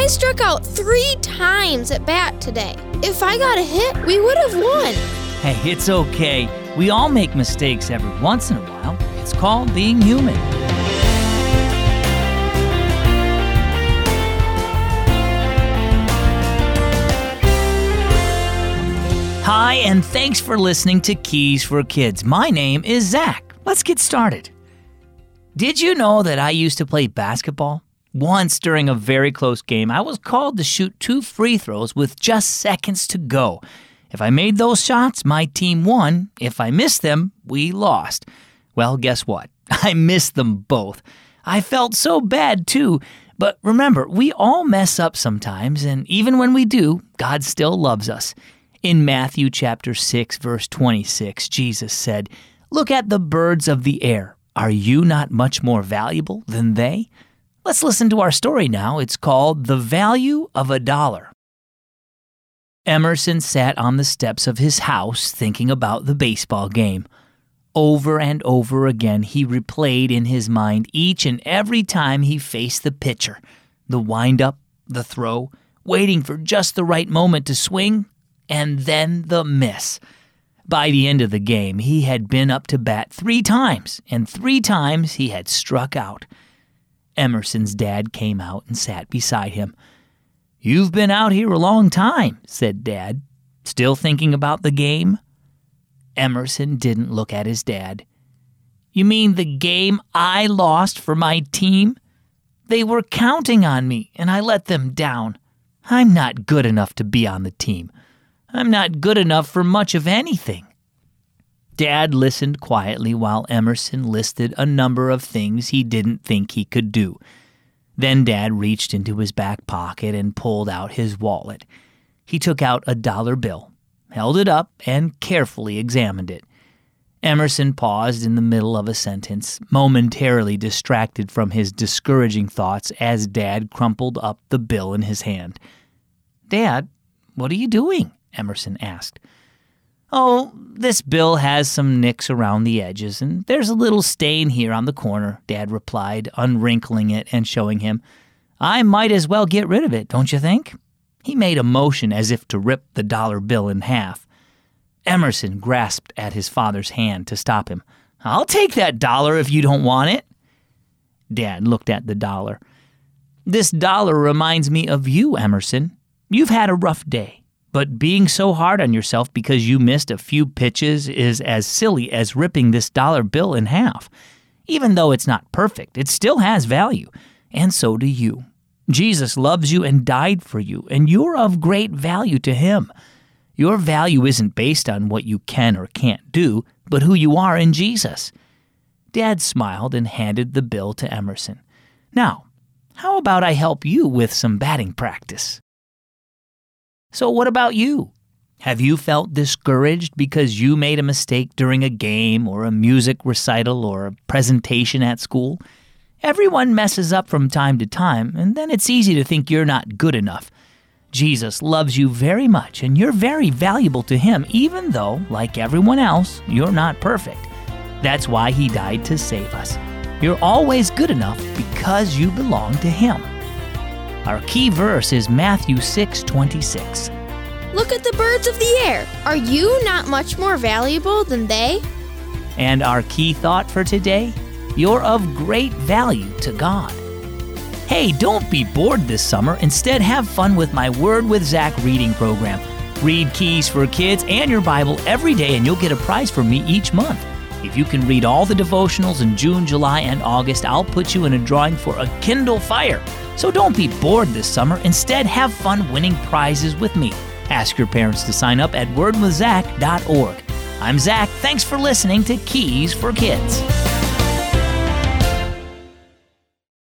I struck out 3 times at bat today. If I got a hit, we would have won. Hey, it's okay. We all make mistakes every once in a while. It's called being human. Hi, and thanks for listening to Keys for Kids. My name is Zach. Let's get started. Did you know that I used to play basketball? Once during a very close game, I was called to shoot 2 free throws with just seconds to go. If I made those shots, my team won. If I missed them, we lost. Well, guess what? I missed them both. I felt so bad too. But remember, we all mess up sometimes, and even when we do, God still loves us. In Matthew chapter 6, verse 26, Jesus said, "Look at the birds of the air. Are you not much more valuable than they?" Let's listen to our story now. It's called The Value of a Dollar. Emerson sat on the steps of his house thinking about the baseball game. Over and over again, he replayed in his mind each and every time he faced the pitcher. The wind-up, the throw, waiting for just the right moment to swing, and then the miss. By the end of the game, he had been up to bat 3 times, and 3 times he had struck out. Emerson's dad came out and sat beside him. "You've been out here a long time," said Dad. "Still thinking about the game?" Emerson didn't look at his dad. "You mean the game I lost for my team? They were counting on me, and I let them down. I'm not good enough to be on the team. I'm not good enough for much of anything." Dad listened quietly while Emerson listed a number of things he didn't think he could do. Then Dad reached into his back pocket and pulled out his wallet. He took out a dollar bill, held it up, and carefully examined it. Emerson paused in the middle of a sentence, momentarily distracted from his discouraging thoughts as Dad crumpled up the bill in his hand. "Dad, what are you doing?" Emerson asked. "Oh, this bill has some nicks around the edges, and there's a little stain here on the corner," Dad replied, unwrinkling it and showing him. "I might as well get rid of it, don't you think?" He made a motion as if to rip the dollar bill in half. Emerson grasped at his father's hand to stop him. "I'll take that dollar if you don't want it." Dad looked at the dollar. "This dollar reminds me of you, Emerson. You've had a rough day. But being so hard on yourself because you missed a few pitches is as silly as ripping this dollar bill in half. Even though it's not perfect, it still has value, and so do you. Jesus loves you and died for you, and you're of great value to him. Your value isn't based on what you can or can't do, but who you are in Jesus." Dad smiled and handed the bill to Emerson. "Now, how about I help you with some batting practice?" So what about you? Have you felt discouraged because you made a mistake during a game or a music recital or a presentation at school? Everyone messes up from time to time, and then it's easy to think you're not good enough. Jesus loves you very much, and you're very valuable to him, even though, like everyone else, you're not perfect. That's why he died to save us. You're always good enough because you belong to him. Our key verse is Matthew 6:26. "Look at the birds of the air. Are you not much more valuable than they?" And our key thought for today, you're of great value to God. Hey, don't be bored this summer. Instead, have fun with my Word with Zach reading program. Read Keys for Kids and your Bible every day, and you'll get a prize from me each month. If you can read all the devotionals in June, July, and August, I'll put you in a drawing for a Kindle Fire. So don't be bored this summer. Instead, have fun winning prizes with me. Ask your parents to sign up at wordwithzach.org. I'm Zach. Thanks for listening to Keys for Kids.